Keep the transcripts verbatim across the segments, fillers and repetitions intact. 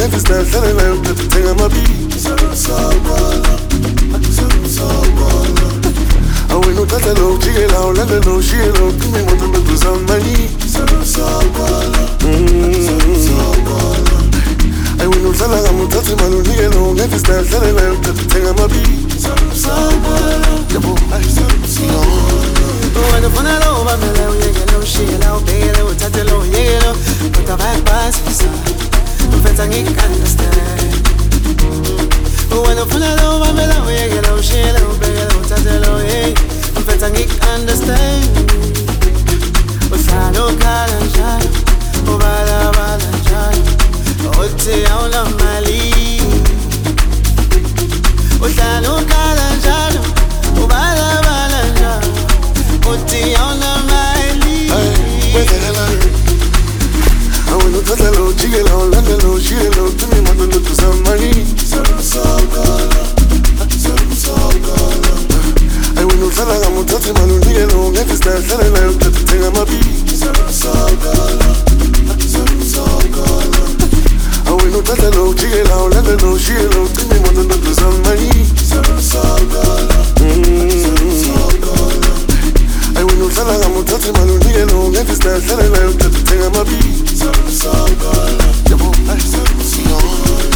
ngethi sihlale nayo uthathe amabizi sawubona sawubona awena uthatha lo ujikela ulanda lo ushiyela ucima imoto ndoduza mani sawubona sawubona awena uhlala ngamuthatha imali unikela ngethi sihlale nayo uthathe amabizi sawubona yabo When the fun of love, I'm in love, you get low, she low, baby, low, touch it low, you get low. Put the back pass, I'm friends, I can't understand. When the fun of love, I'm in love, you get low, she low, baby, low, touch it low, yeah. I'm friends, I can't understand. What's I know, Kalancha, oh, Bala, Balancha, oh, it's out of my league. What's I know, Kalancha, oh, Bala, Balancha. Uti ona maili whether hell I will not tell you jiggle on London no she no to me mother no to some money so so I will not tell you I'm not to man nigga no get this that tell you that thing I'm a be so so I will not tell you jiggle on London no she no to me mother no to some money so so I will not tell her I'm not touching my nigga no get this that tell her that the thing I'm a be so so yabo I see on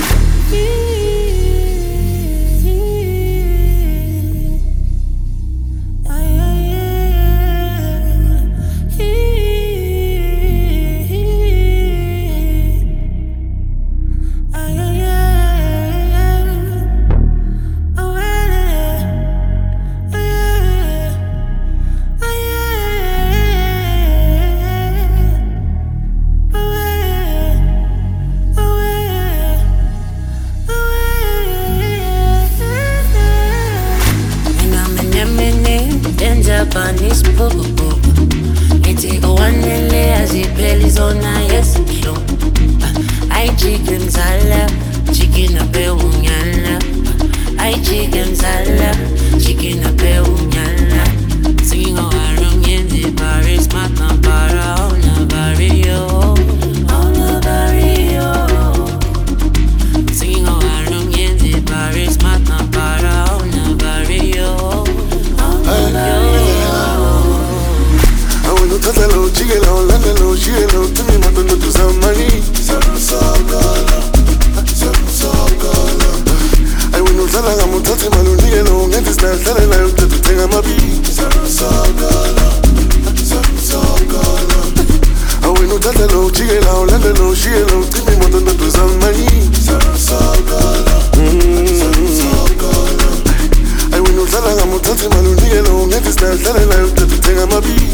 Japanese popo popo Nitiko wanele azipeli zona yesiklo Ay chicken sala, chicken ape unyala Ay chicken sala, chicken ape unyala Singing all around yenzi Paris, Mata para all the barrio All the barrio Singing all around yenzi Paris, Mata para all the barrio All the barrio Tata lo jiggle on London lo she lo to me mother no to some money so so so so I will not tell her I'm not touching my nigga no get this that tell her that the thing I'm a be so so so I will not tell her lo jiggle on London lo she lo to me mother no to some money so so I will not tell her I'm not touching my nigga no get this that tell her that the thing I'm a be